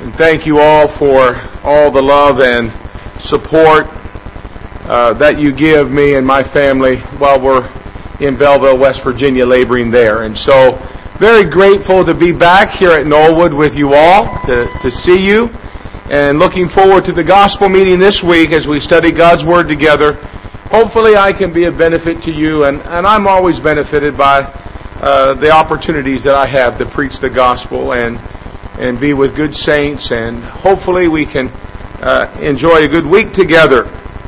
And thank you all for all the love and support that you give me and my family while we're in Belleville, West Virginia, laboring there. And so, very grateful to be back here at Knollwood with you all, to see you, and looking forward to the gospel meeting this week as we study God's Word together. Hopefully I can be a benefit to you, and I'm always benefited by the opportunities that I have to preach the gospel and be with good saints, and hopefully we can enjoy a good week together.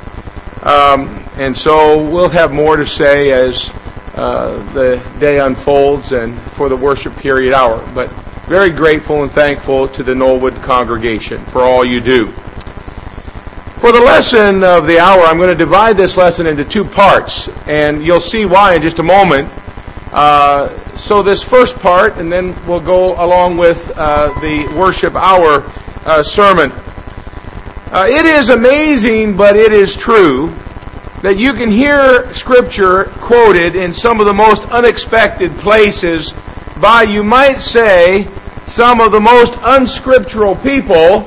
And so we'll have more to say as the day unfolds and for the worship period hour. But very grateful and thankful to the Knollwood congregation for all you do. For the lesson of the hour, I'm going to divide this lesson into two parts, and you'll see why in just a moment. So this first part, and then we'll go along with the worship hour sermon. It is amazing, but it is true, that you can hear Scripture quoted in some of the most unexpected places by, you might say, some of the most unscriptural people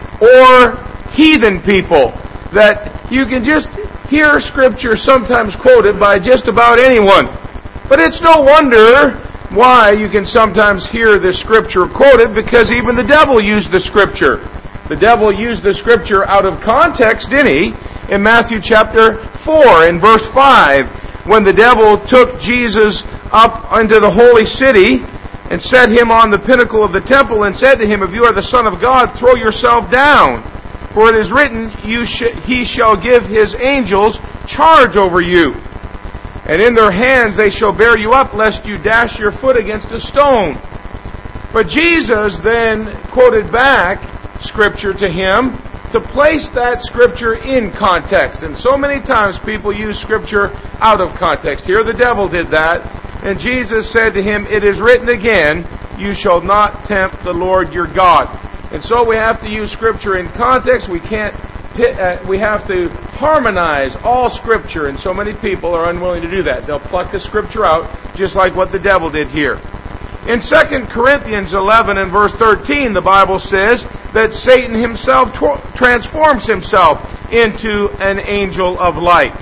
or heathen people. That you can just hear Scripture sometimes quoted by just about anyone. But it's no wonder why you can sometimes hear the Scripture quoted, because even the devil used the Scripture. The devil used the Scripture out of context, didn't he? In Matthew chapter 4, in verse 5, when the devil took Jesus up into the holy city and set him on the pinnacle of the temple and said to him, "If you are the Son of God, throw yourself down. For it is written, He shall give His angels charge over you. And in their hands they shall bear you up, lest you dash your foot against a stone." But Jesus then quoted back Scripture to him to place that Scripture in context. And so many times people use Scripture out of context. Here the devil did that. And Jesus said to him, "It is written again, you shall not tempt the Lord your God." And so we have to use Scripture in context. We have to harmonize all Scripture, and so many people are unwilling to do that. They'll pluck the Scripture out, just like what the devil did here. In 2 Corinthians 11 and verse 13, the Bible says that Satan himself transforms himself into an angel of light.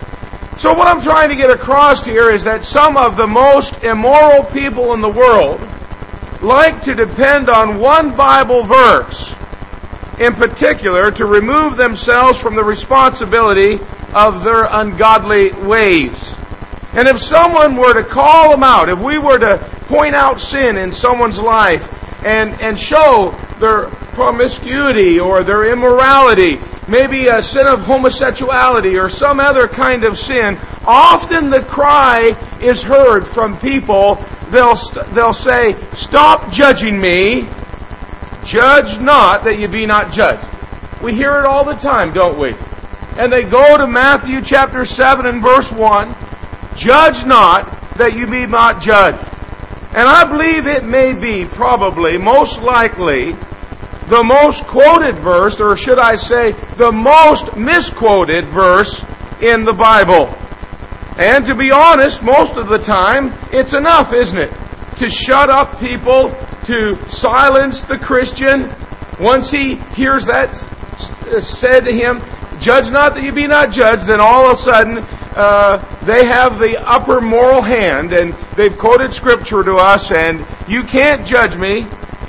So what I'm trying to get across here is that some of the most immoral people in the world like to depend on one Bible verse in particular to remove themselves from the responsibility of their ungodly ways. And if someone were to call them out, if we were to point out sin in someone's life and show their promiscuity or their immorality, maybe a sin of homosexuality or some other kind of sin, often the cry is heard from people. They'll say, "Stop judging me. Judge not that you be not judged." We hear it all the time, don't we? And they go to Matthew chapter 7 and verse 1, "Judge not that you be not judged." And I believe it may be probably, most likely, the most quoted verse, or should I say, the most misquoted verse in the Bible. And to be honest, most of the time, it's enough, isn't it? To shut up people, to silence the Christian. Once he hears that said to him, "Judge not that you be not judged," then all of a sudden, they have the upper moral hand, and they've quoted Scripture to us, and you can't judge me.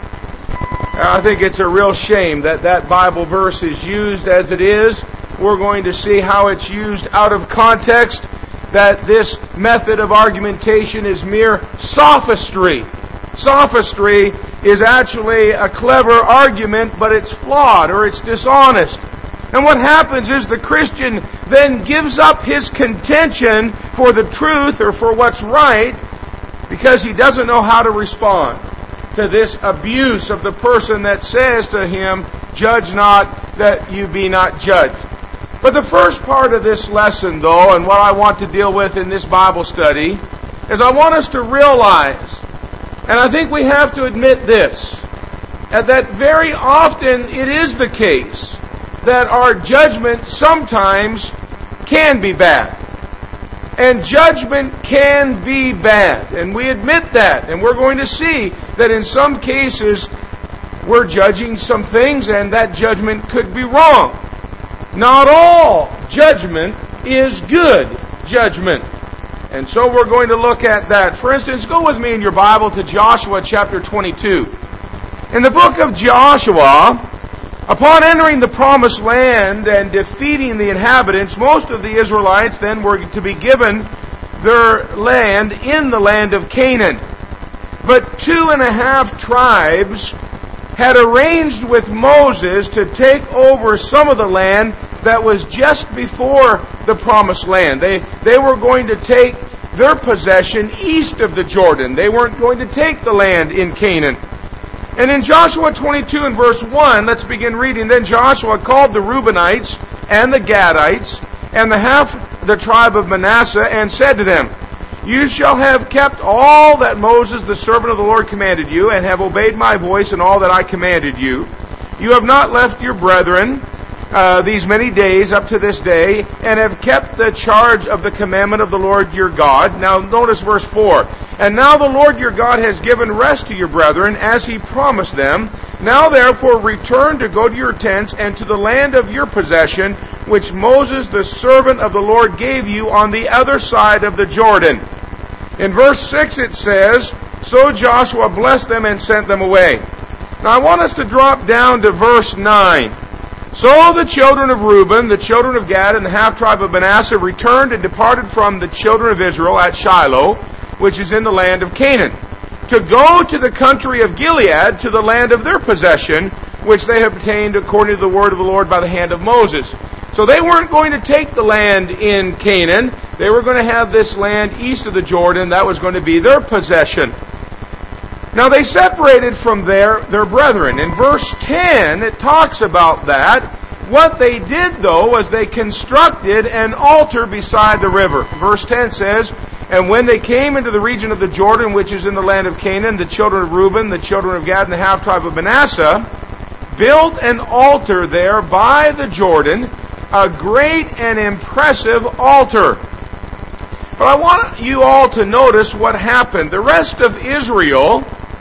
I think it's a real shame that that Bible verse is used as it is. We're going to see how it's used out of context, that this method of argumentation is mere sophistry. Sophistry is actually a clever argument, but it's flawed or it's dishonest. And what happens is the Christian then gives up his contention for the truth or for what's right because he doesn't know how to respond to this abuse of the person that says to him, "Judge not that you be not judged." But the first part of this lesson, though, and what I want to deal with in this Bible study, is I want us to realize, and I think we have to admit this, that very often it is the case that our judgment sometimes can be bad. And judgment can be bad. And we admit that. And we're going to see that in some cases, we're judging some things and that judgment could be wrong. Not all judgment is good judgment. And so we're going to look at that. For instance, go with me in your Bible to Joshua chapter 22. In the book of Joshua, upon entering the promised land and defeating the inhabitants, most of the Israelites then were to be given their land in the land of Canaan. But 2.5 tribes had arranged with Moses to take over some of the land that was just before the promised land. They were going to take their possession east of the Jordan. They weren't going to take the land in Canaan. And in Joshua 22 and verse 1, let's begin reading. Then Joshua called the Reubenites and the Gadites and the tribe of Manasseh and said to them, You shall have kept all that Moses the servant of the Lord commanded you, and have obeyed my voice in all that I commanded you. You have not left your brethren these many days up to this day, and have kept the charge of the commandment of the Lord your God. Now notice verse 4. And now the Lord your God has given rest to your brethren, as He promised them. Now therefore return to go to your tents, and to the land of your possession, which Moses the servant of the Lord gave you on the other side of the Jordan. In verse 6 it says, So Joshua blessed them and sent them away. Now I want us to drop down to verse 9. So the children of Reuben, the children of Gad, and the half-tribe of Manasseh returned and departed from the children of Israel at Shiloh, which is in the land of Canaan, to go to the country of Gilead, to the land of their possession, which they had obtained according to the word of the Lord by the hand of Moses. So they weren't going to take the land in Canaan. They were going to have this land east of the Jordan. That was going to be their possession. Now they separated from their brethren. In verse 10, it talks about that. What they did, though, was they constructed an altar beside the river. Verse 10 says, And when they came into the region of the Jordan, which is in the land of Canaan, the children of Reuben, the children of Gad, and the half-tribe of Manasseh built an altar there by the Jordan, a great and impressive altar. But I want you all to notice what happened. The rest of Israel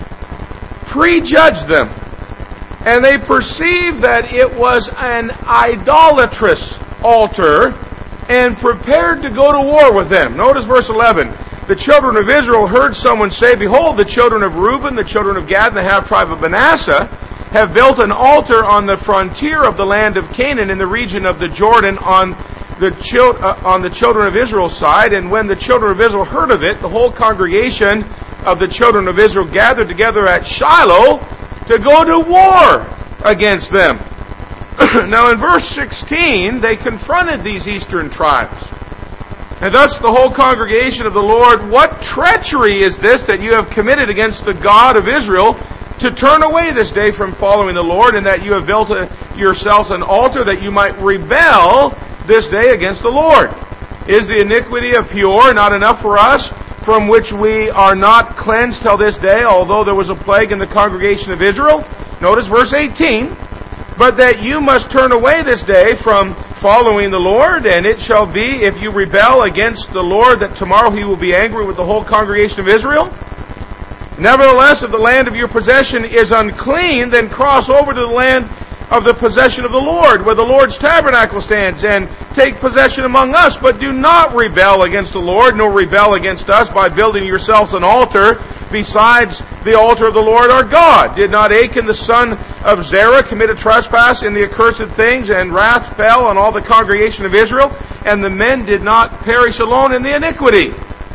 prejudged them, and they perceived that it was an idolatrous altar and prepared to go to war with them. Notice verse 11. The children of Israel heard someone say, Behold, the children of Reuben, the children of Gad, and the half-tribe of Manasseh have built an altar on the frontier of the land of Canaan in the region of the Jordan on the children of Israel's side. And when the children of Israel heard of it, the whole congregation of the children of Israel gathered together at Shiloh to go to war against them. Now in verse 16, they confronted these eastern tribes. And thus the whole congregation of the Lord, What treachery is this that you have committed against the God of Israel, to turn away this day from following the Lord, and that you have built yourselves an altar that you might rebel this day against the Lord? Is the iniquity of Peor not enough for us, from which we are not cleansed till this day, although there was a plague in the congregation of Israel? Notice verse 18. But that you must turn away this day from following the Lord, and it shall be, if you rebel against the Lord, that tomorrow He will be angry with the whole congregation of Israel. Nevertheless, if the land of your possession is unclean, then cross over to the land of the possession of the Lord, where the Lord's tabernacle stands, and take possession among us. But do not rebel against the Lord, nor rebel against us by building yourselves an altar besides the altar of the Lord our God. Did not Achan the son of Zerah commit a trespass in the accursed things, and wrath fell on all the congregation of Israel, and the men did not perish alone in the iniquity?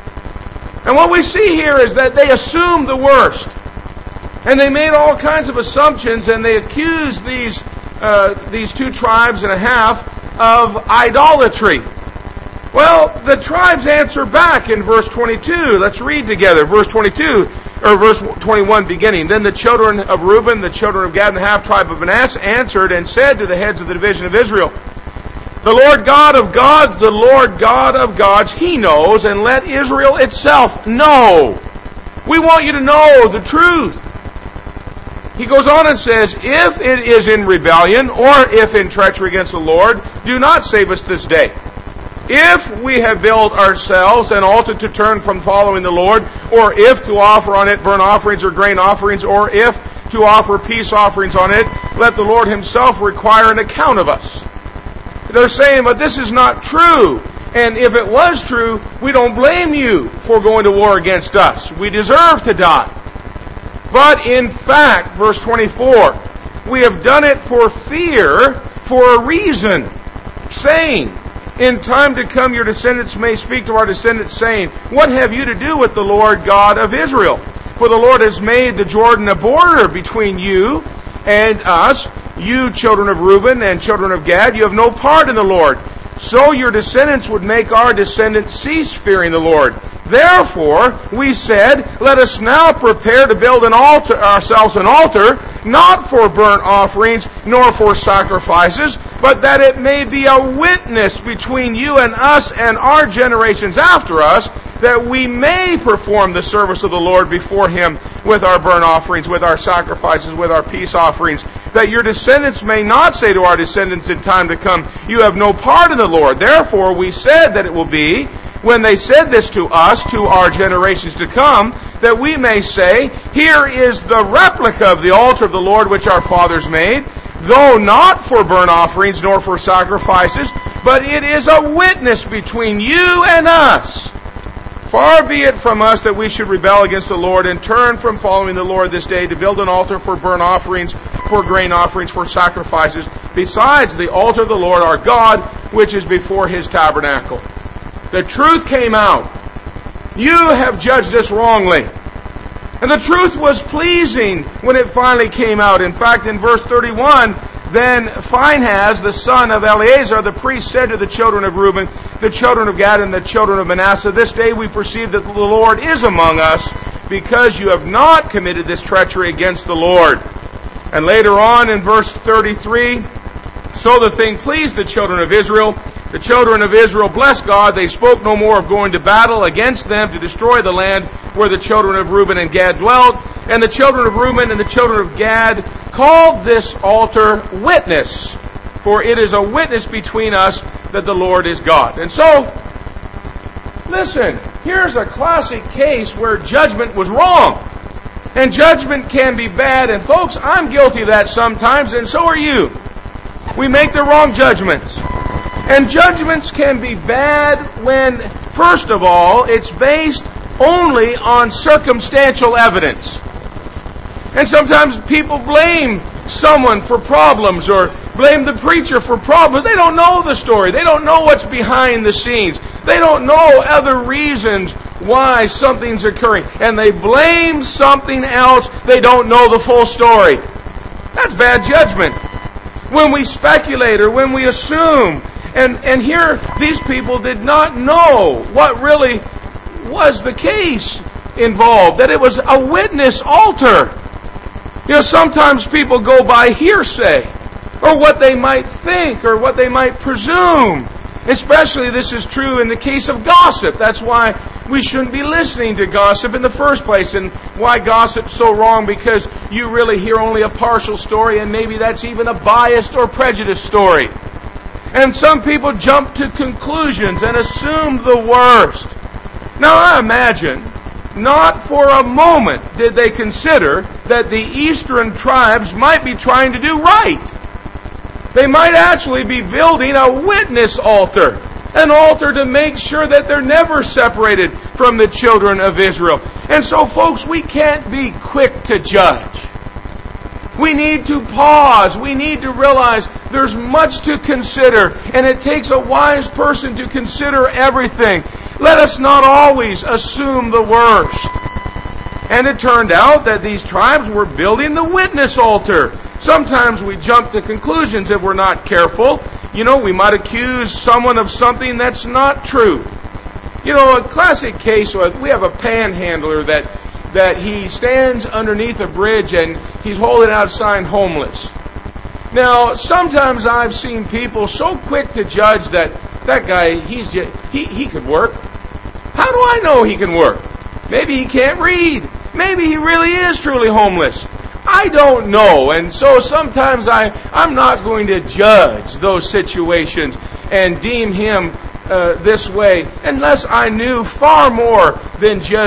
And what we see here is that they assumed the worst. And they made all kinds of assumptions, and they accused these 2.5 tribes of idolatry. Well, the tribes answer back in verse 22. Let's read together. Verse 22, or verse 21 beginning. Then the children of Reuben, the children of Gad, and the half-tribe of Manasseh answered and said to the heads of the division of Israel, The Lord God of gods, the Lord God of gods, He knows, and let Israel itself know. We want you to know the truth. He goes on and says, If it is in rebellion, or if in treachery against the Lord, do not save us this day. If we have built ourselves an altar to turn from following the Lord, or if to offer on it burnt offerings or grain offerings, or if to offer peace offerings on it, let the Lord Himself require an account of us. They're saying, but this is not true. And if it was true, we don't blame you for going to war against us. We deserve to die. But in fact, verse 24, we have done it for fear, for a reason, saying, in time to come your descendants may speak to our descendants, saying, what have you to do with the Lord God of Israel? For the Lord has made the Jordan a border between you and us. You, children of Reuben and children of Gad, you have no part in the Lord. So your descendants would make our descendants cease fearing the Lord. Therefore, we said, let us now prepare to build ourselves an altar, not for burnt offerings, nor for sacrifices, but that it may be a witness between you and us and our generations after us, that we may perform the service of the Lord before Him with our burnt offerings, with our sacrifices, with our peace offerings, that your descendants may not say to our descendants in time to come, you have no part in the Lord. Therefore, we said that it will be, when they said this to us, to our generations to come, that we may say, here is the replica of the altar of the Lord which our fathers made, though not for burnt offerings nor for sacrifices, but it is a witness between you and us. Far be it from us that we should rebel against the Lord and turn from following the Lord this day to build an altar for burnt offerings, for grain offerings, for sacrifices, besides the altar of the Lord our God, which is before His tabernacle. The truth came out. You have judged us wrongly. And the truth was pleasing when it finally came out. In fact, in verse 31, then Phinehas, the son of Eleazar, the priest, said to the children of Reuben, the children of Gad, and the children of Manasseh, this day we perceive that the Lord is among us, because you have not committed this treachery against the Lord. And later on in verse 33, so the thing pleased the children of Israel. The children of Israel blessed God. They spoke no more of going to battle against them to destroy the land where the children of Reuben and Gad dwelt. And the children of Reuben and the children of Gad called this altar Witness, for it is a witness between us that the Lord is God. And so, listen, here's a classic case where judgment was wrong. And judgment can be bad. And folks, I'm guilty of that sometimes, and so are you. We make the wrong judgments. And judgments can be bad when, first of all, it's based only on circumstantial evidence. And sometimes people blame someone for problems or blame the preacher for problems. They don't know the story. They don't know what's behind the scenes. They don't know other reasons why something's occurring. And they blame something else. They don't know the full story. That's bad judgment. When we speculate or when we assume. And here, these people did not know what really was the case involved. That it was a witness altar. You know, sometimes people go by hearsay, or what they might think, or what they might presume. Especially this is true in the case of gossip. That's why we shouldn't be listening to gossip in the first place. And why gossip's so wrong, because you really hear only a partial story, and maybe that's even a biased or prejudiced story. And some people jump to conclusions and assume the worst. Now I imagine, not for a moment did they consider that the eastern tribes might be trying to do right. They might actually be building a witness altar. An altar to make sure that they're never separated from the children of Israel. And so folks, we can't be quick to judge. We need to pause. We need to realize there's much to consider, and it takes a wise person to consider everything. Let us not always assume the worst. And it turned out that these tribes were building the witness altar. Sometimes we jump to conclusions if we're not careful. You know, we might accuse someone of something that's not true. You know, a classic case, we have a panhandler that he stands underneath a bridge and he's holding out a sign, homeless. Now, sometimes I've seen people so quick to judge that guy, he could work. How do I know he can work? Maybe he can't read. Maybe he really is truly homeless. I don't know. And so sometimes I'm not going to judge those situations and deem him this way unless I knew far more than just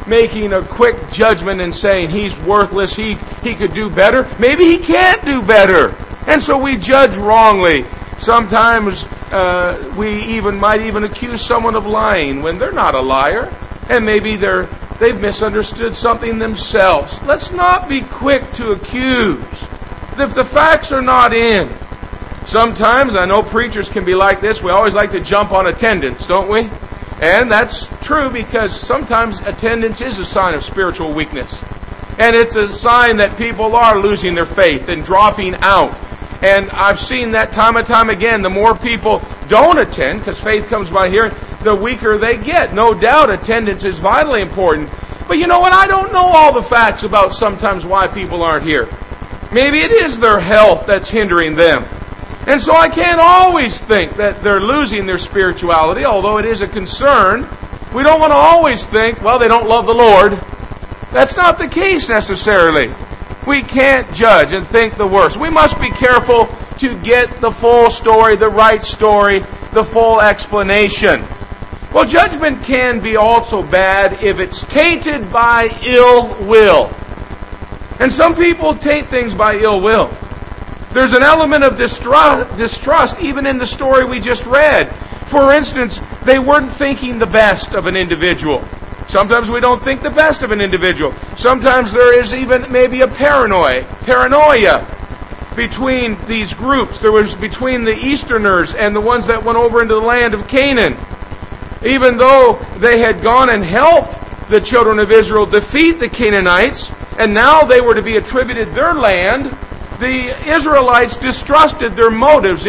making a quick judgment and saying he's worthless, he could do better. Maybe he can't do better. And so we judge wrongly. Sometimes we might even accuse someone of lying when they're not a liar. And maybe they've misunderstood something themselves. Let's not be quick to accuse if the facts are not in. Sometimes, I know preachers can be like this, we always like to jump on attendance, don't we? And that's true because sometimes attendance is a sign of spiritual weakness. And it's a sign that people are losing their faith and dropping out. And I've seen that time and time again. The more people don't attend, because faith comes by hearing, the weaker they get. No doubt attendance is vitally important. But you know what? I don't know all the facts about sometimes why people aren't here. Maybe it is their health that's hindering them. And so I can't always think that they're losing their spirituality, although it is a concern. We don't want to always think, well, they don't love the Lord. That's not the case necessarily. We can't judge and think the worst. We must be careful to get the full story, the right story, the full explanation. Well, judgment can be also bad if it's tainted by ill will. And some people taint things by ill will. There's an element of distrust even in the story we just read. For instance, they weren't thinking the best of an individual. Sometimes we don't think the best of an individual. Sometimes there is even maybe a paranoia between these groups. There was between the Easterners and the ones that went over into the land of Canaan. Even though they had gone and helped the children of Israel defeat the Canaanites, and now they were to be attributed their land, the Israelites distrusted their motives.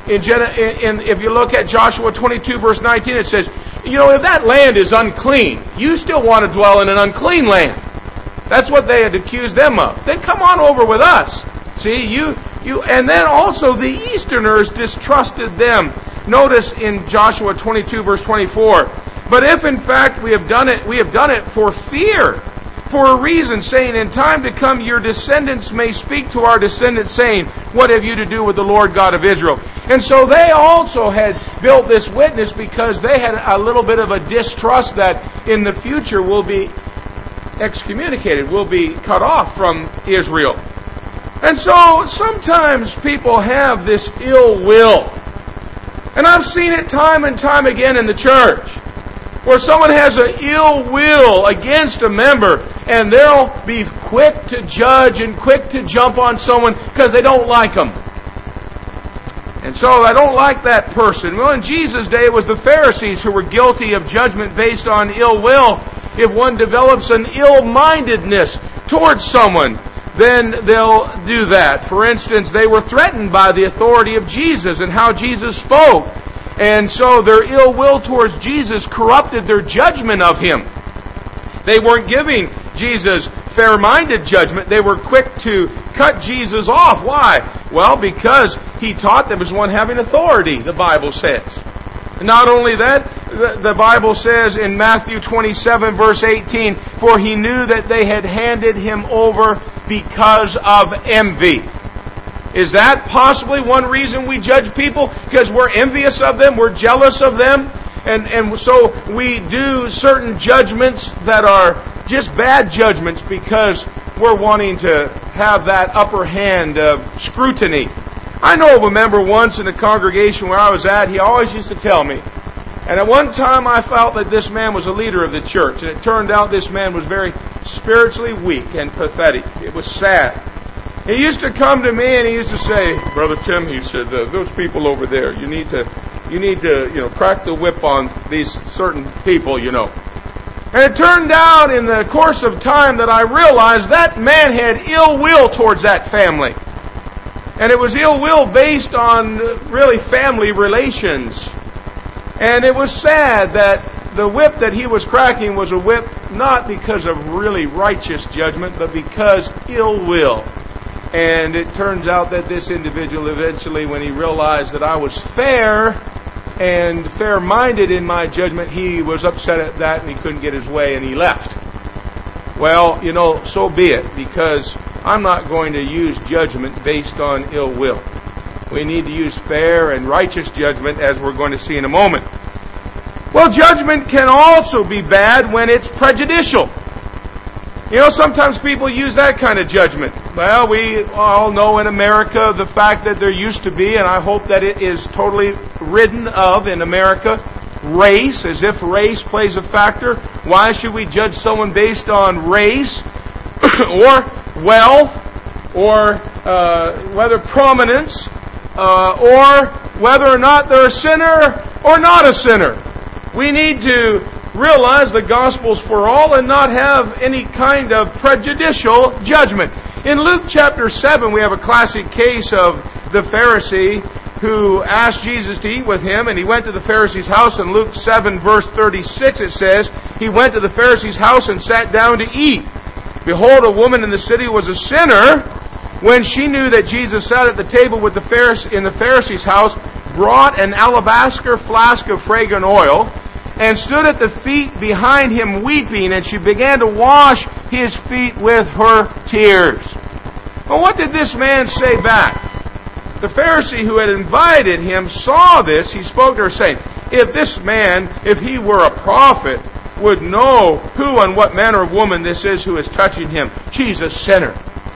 If you look at Joshua 22 verse 19, it says, if that land is unclean, you still want to dwell in an unclean land. That's what they had accused them of. Then come on over with us. See, and then also the Easterners distrusted them. Notice in Joshua 22 verse 24, but if in fact we have done it for fear, for a reason, saying, in time to come your descendants may speak to our descendants, saying, what have you to do with the Lord God of Israel? And so they also had built this witness because they had a little bit of a distrust that in the future will be excommunicated, will be cut off from Israel. And so sometimes people have this ill will. And I've seen it time and time again in the church, where someone has an ill will against a member, and they'll be quick to judge and quick to jump on someone because they don't like them. And so I don't like that person. Well, in Jesus' day, it was the Pharisees who were guilty of judgment based on ill will. If one develops an ill-mindedness towards someone, then they'll do that. For instance, they were threatened by the authority of Jesus and how Jesus spoke. And so their ill will towards Jesus corrupted their judgment of Him. They weren't giving Jesus fair-minded judgment. They were quick to cut Jesus off. Why? Well, because He taught them as one having authority, the Bible says. Not only that, the Bible says in Matthew 27 verse 18, for He knew that they had handed Him over because of envy. Is that possibly one reason we judge people? Because we're envious of them, we're jealous of them, and so we do certain judgments that are just bad judgments because we're wanting to have that upper hand of scrutiny. I know of a member once in a congregation where I was at, he always used to tell me, and at one time I felt that this man was a leader of the church, and it turned out this man was very spiritually weak and pathetic. It was sad. He used to come to me and he used to say, Brother Tim, he said, those people over there, you need to crack the whip on these certain people, And it turned out in the course of time that I realized that man had ill will towards that family. And it was ill will based on really family relations. And it was sad that the whip that he was cracking was a whip not because of really righteous judgment, but because ill will. And it turns out that this individual eventually, when he realized that I was fair and fair-minded in my judgment, he was upset at that and he couldn't get his way and he left. Well, so be it, because I'm not going to use judgment based on ill will. We need to use fair and righteous judgment, as we're going to see in a moment. Well, judgment can also be bad when it's prejudicial. You know, sometimes people use that kind of judgment. Well, we all know in America the fact that there used to be, and I hope that it is totally ridden of in America, race, as if race plays a factor. Why should we judge someone based on race, or wealth, or whether prominence, or whether or not they're a sinner or not a sinner? We need to realize the gospel's for all and not have any kind of prejudicial judgment. In Luke chapter 7, we have a classic case of the Pharisee who asked Jesus to eat with him, and he went to the Pharisee's house. In Luke 7 verse 36 it says, he went to the Pharisee's house and sat down to eat. Behold, a woman in the city was a sinner. When she knew that Jesus sat at the table with in the Pharisee's house, brought an alabaster flask of fragrant oil, and stood at the feet behind him weeping, and she began to wash his feet with her tears. Well, what did this man say back? The Pharisee who had invited him saw this. He spoke to her saying, if this man, if he were a prophet, would know who and what manner of woman this is who is touching him, she's a sinner.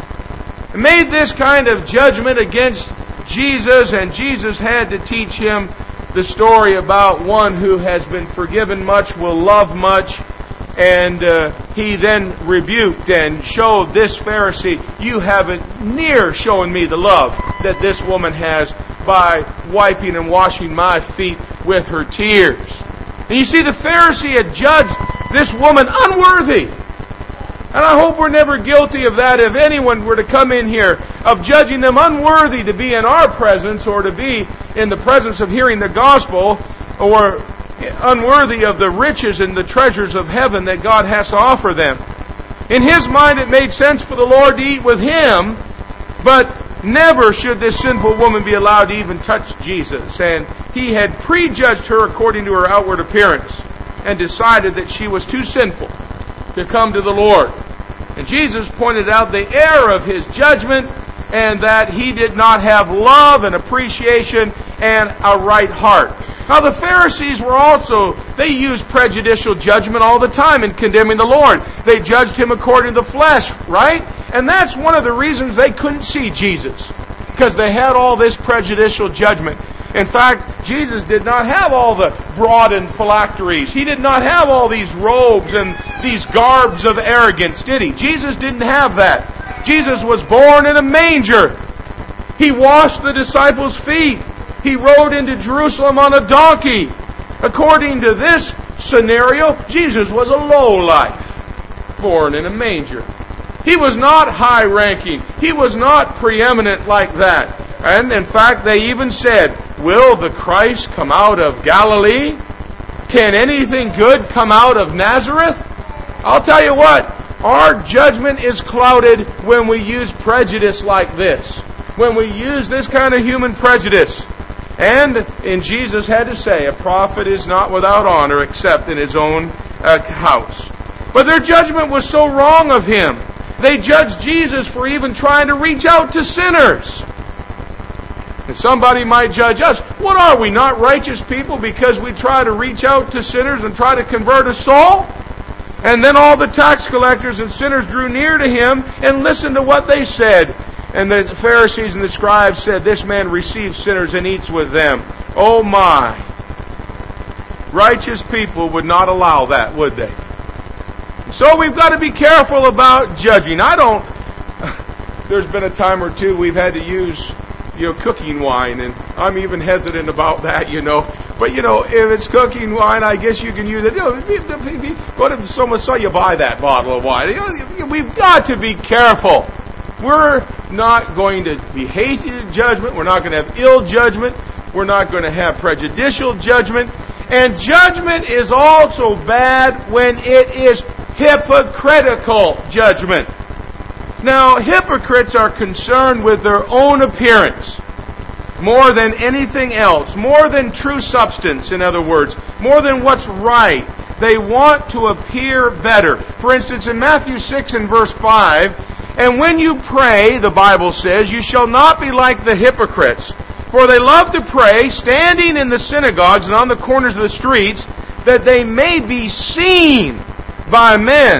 And made this kind of judgment against Jesus, and Jesus had to teach him the story about one who has been forgiven much will love much. And he then rebuked and showed this Pharisee, you haven't near shown me the love that this woman has by wiping and washing my feet with her tears. And you see, the Pharisee had judged this woman unworthy. And I hope we're never guilty of that. If anyone were to come in here, of judging them unworthy to be in our presence or to be in the presence of hearing the gospel, or unworthy of the riches and the treasures of heaven that God has to offer them. In his mind it made sense for the Lord to eat with him, but never should this sinful woman be allowed to even touch Jesus. And he had prejudged her according to her outward appearance and decided that she was too sinful to come to the Lord. And Jesus pointed out the error of his judgment, and that he did not have love and appreciation and a right heart. Now the Pharisees were also, they used prejudicial judgment all the time in condemning the Lord. They judged him according to the flesh, right? And that's one of the reasons they couldn't see Jesus, because they had all this prejudicial judgment. In fact, Jesus did not have all the broadened phylacteries. He did not have all these robes and these garbs of arrogance, did he? Jesus didn't have that. Jesus was born in a manger. He washed the disciples' feet. He rode into Jerusalem on a donkey. According to this scenario, Jesus was a lowlife, born in a manger. He was not high-ranking. He was not preeminent like that. And in fact, they even said, will the Christ come out of Galilee? Can anything good come out of Nazareth? I'll tell you what, our judgment is clouded when we use prejudice like this. When we use this kind of human prejudice. And Jesus had to say, a prophet is not without honor except in his own house. But their judgment was so wrong of him. They judged Jesus for even trying to reach out to sinners. And somebody might judge us. What are we, not righteous people because we try to reach out to sinners and try to convert a soul? And then all the tax collectors and sinners drew near to him and listened to what they said. And the Pharisees and the scribes said, this man receives sinners and eats with them. Oh my! Righteous people would not allow that, would they? So we've got to be careful about judging. There's been a time or two we've had to use cooking wine, and I'm even hesitant about that, But, if it's cooking wine, I guess you can use it. Go to someone saw you buy that bottle of wine. We've got to be careful. We're not going to be hasty in judgment. We're not going to have ill judgment. We're not going to have prejudicial judgment. And judgment is also bad when it is hypocritical judgment. Now, hypocrites are concerned with their own appearance more than anything else, more than true substance, in other words, more than what's right. They want to appear better. For instance, in Matthew 6 and verse 5, and when you pray, the Bible says, you shall not be like the hypocrites, for they love to pray, standing in the synagogues and on the corners of the streets, that they may be seen by men. Of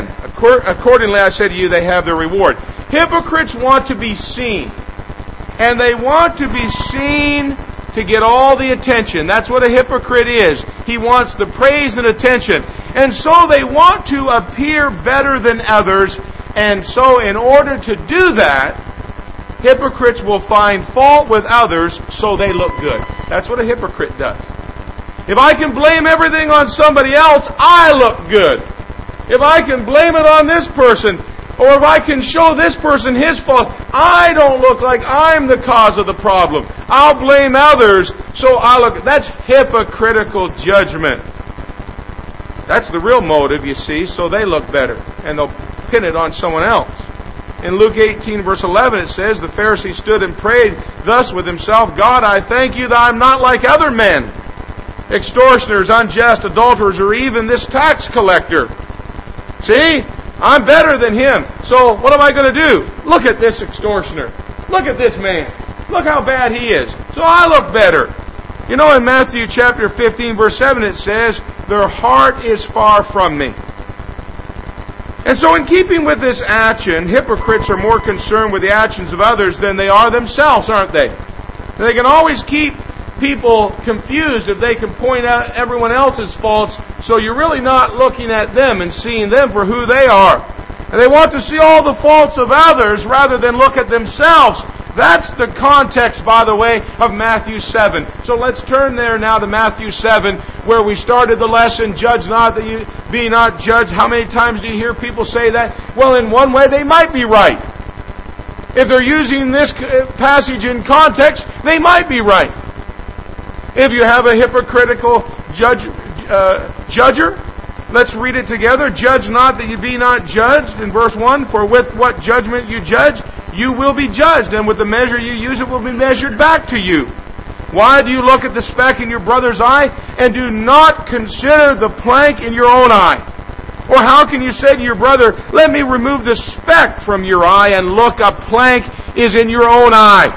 accordingly I say to you, they have their reward. Hypocrites want to be seen. And they want to be seen to get all the attention. That's what a hypocrite is. He wants the praise and attention. And so they want to appear better than others. And so in order to do that, hypocrites will find fault with others so they look good. That's what a hypocrite does. If I can blame everything on somebody else, I look good. If I can blame it on this person, or if I can show this person his fault, I don't look like I'm the cause of the problem. I'll blame others, so I look. That's hypocritical judgment. That's the real motive, you see, so they look better. And they'll pin it on someone else. In Luke 18, verse 11, it says, the Pharisee stood and prayed thus with himself, God, I thank you that I'm not like other men, extortioners, unjust, adulterers, or even this tax collector. See? I'm better than him. So what am I going to do? Look at this extortioner. Look at this man. Look how bad he is. So I look better. You know, in Matthew chapter 15, verse 7, it says, their heart is far from me. And so in keeping with this action, hypocrites are more concerned with the actions of others than they are themselves, aren't they? They can always keep people confused if they can point out everyone else's faults, so you're really not looking at them and seeing them for who they are. And they want to see all the faults of others rather than look at themselves. That's the context, by the way, of Matthew 7. So let's turn there now to Matthew 7, where we started the lesson, judge not that you be not judged. How many times do you hear people say that? Well, in one way, they might be right. If they're using this passage in context, they might be right. If you have a hypocritical judger, let's read it together. Judge not that you be not judged. In verse 1, for with what judgment you judge, you will be judged, and with the measure you use, it will be measured back to you. Why do you look at the speck in your brother's eye, and do not consider the plank in your own eye? Or how can you say to your brother, let me remove the speck from your eye, and look, a plank is in your own eye?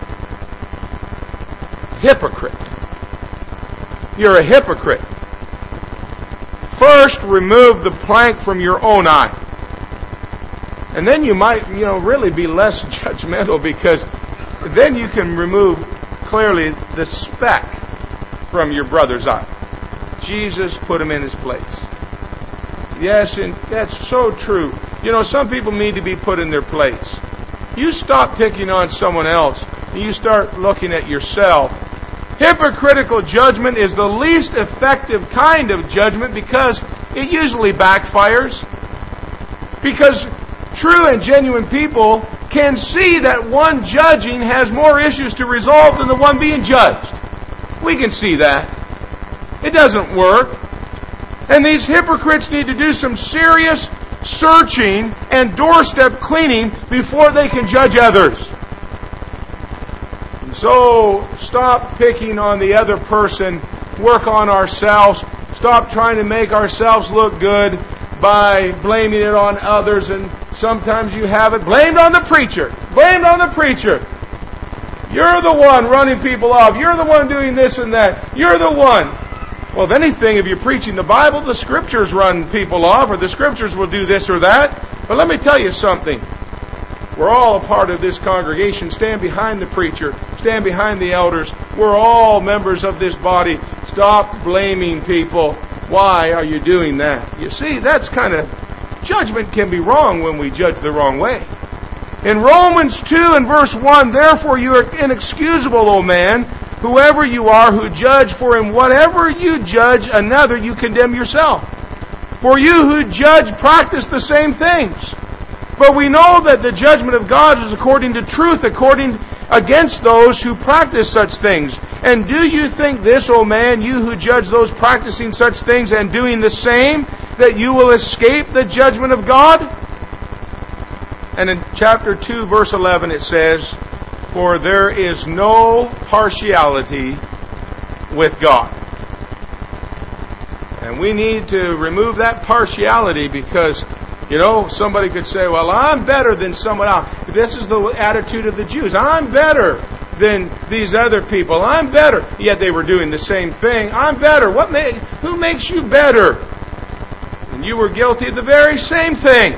Hypocrite. You're a hypocrite. First, remove the plank from your own eye. And then you might, really be less judgmental, because then you can remove clearly the speck from your brother's eye. Jesus put him in his place. Yes, and that's so true. Some people need to be put in their place. You stop picking on someone else, and you start looking at yourself. Hypocritical judgment is the least effective kind of judgment because it usually backfires. Because true and genuine people can see that one judging has more issues to resolve than the one being judged. We can see that. It doesn't work. And these hypocrites need to do some serious searching and doorstep cleaning before they can judge others. So, stop picking on the other person. Work on ourselves. Stop trying to make ourselves look good by blaming it on others. And sometimes you have it blamed on the preacher. Blamed on the preacher. You're the one running people off. You're the one doing this and that. You're the one. Well, if anything, if you're preaching the Bible, the Scriptures run people off, or the Scriptures will do this or that. But let me tell you something. We're all a part of this congregation. Stand behind the preacher. Stand behind the elders. We're all members of this body. Stop blaming people. Why are you doing that? You see, that's kind of... Judgment can be wrong when we judge the wrong way. In Romans 2 and verse 1, therefore you are inexcusable, O man, whoever you are who judge, for in whatever you judge another, you condemn yourself. For you who judge practice the same things. But we know that the judgment of God is according to truth, according against those who practice such things. And do you think this, O man, you who judge those practicing such things and doing the same, that you will escape the judgment of God? And in chapter 2, verse 11, it says, for there is no partiality with God. And we need to remove that partiality because, somebody could say, well, I'm better than someone else. This is the attitude of the Jews. I'm better than these other people. I'm better. Yet they were doing the same thing. I'm better. Who makes you better? And you were guilty of the very same thing.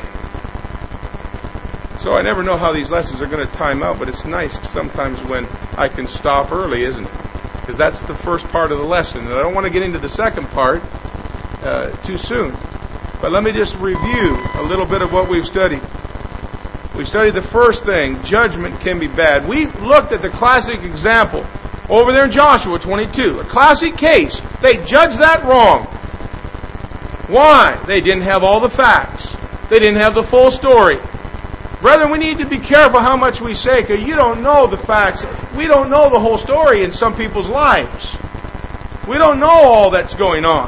So I never know how these lessons are going to time out, but it's nice sometimes when I can stop early, isn't it? Because that's the first part of the lesson. And I don't want to get into the second part too soon. But let me just review a little bit of what we've studied. We studied the first thing, judgment can be bad. We looked at the classic example over there in Joshua 22. A classic case. They judged that wrong. Why? They didn't have all the facts. They didn't have the full story. Brethren, we need to be careful how much we say, because you don't know the facts. We don't know the whole story in some people's lives. We don't know all that's going on.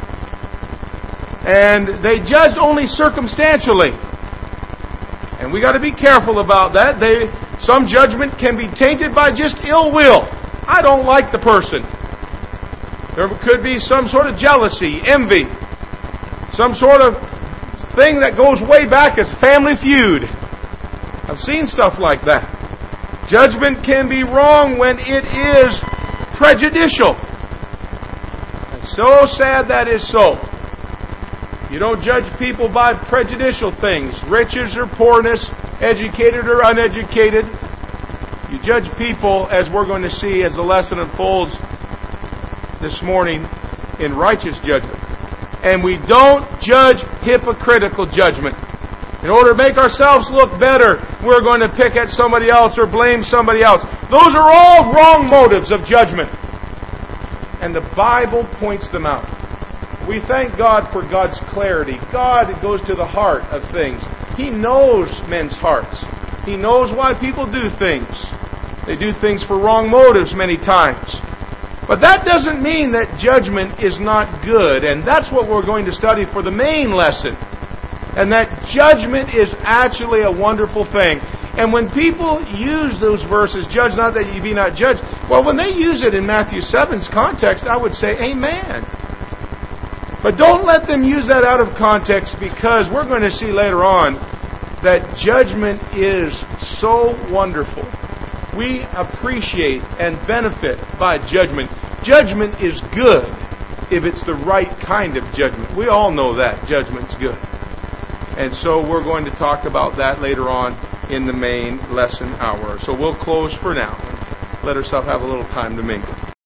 And they judged only circumstantially. And we got to be careful about that. Some judgment can be tainted by just ill will. I don't like the person. There could be some sort of jealousy, envy, some sort of thing that goes way back as family feud. I've seen stuff like that. Judgment can be wrong when it is prejudicial. It's so sad that is so. You don't judge people by prejudicial things, riches or poorness, educated or uneducated. You judge people, as we're going to see as the lesson unfolds this morning, in righteous judgment. And we don't judge hypocritical judgment. In order to make ourselves look better, we're going to pick at somebody else or blame somebody else. Those are all wrong motives of judgment. And the Bible points them out. We thank God for God's clarity. God goes to the heart of things. He knows men's hearts. He knows why people do things. They do things for wrong motives many times. But that doesn't mean that judgment is not good. And that's what we're going to study for the main lesson. And that judgment is actually a wonderful thing. And when people use those verses, judge not that ye be not judged, well, when they use it in Matthew 7's context, I would say, amen. But don't let them use that out of context, because we're going to see later on that judgment is so wonderful. We appreciate and benefit by judgment. Judgment is good if it's the right kind of judgment. We all know that judgment's good. And so we're going to talk about that later on in the main lesson hour. So we'll close for now. Let ourselves have a little time to mingle.